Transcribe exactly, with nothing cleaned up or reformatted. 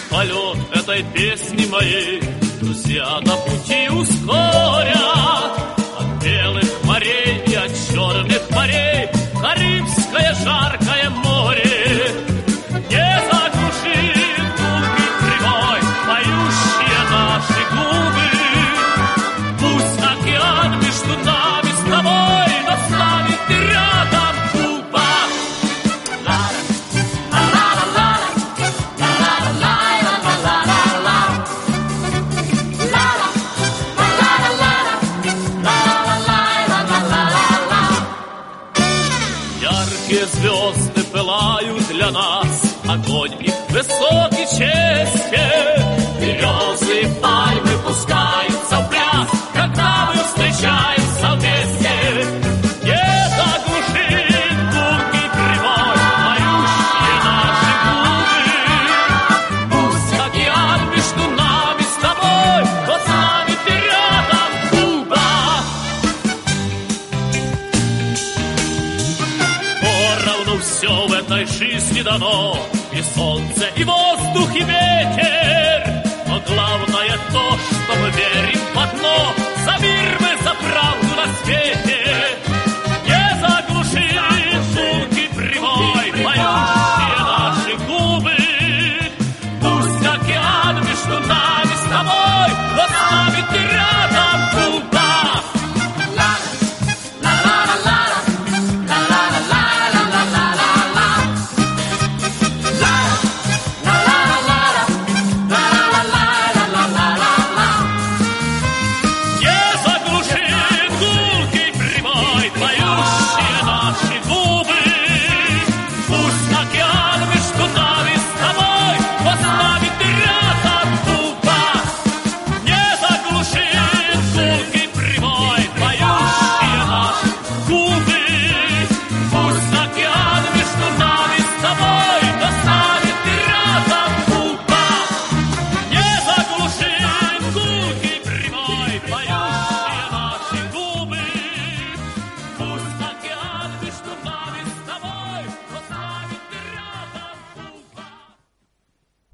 полет этой песни моей друзья на пути ускорят. От белых морей и от черных морей Карибское жаркое море не заглушит гулкий прибой, поющие наши губы. Пусть океан между нами с тобой, но с нами ты рядом, Куба. Яркие звезды пылают для нас, огонь их высокий честен. Березы и пальмы пускаются в пляс, когда мы встречаемся вместе. Не заглушит гулкий прибой, поющие наши губы. Пусть океан между нами с тобой, но с нами ты рядом, Куба. Поровну все в этой жизни дано, и солнце, и воздух, и ветер. Но главное то, что мы верим в одно: за мир мы, за правду на свете.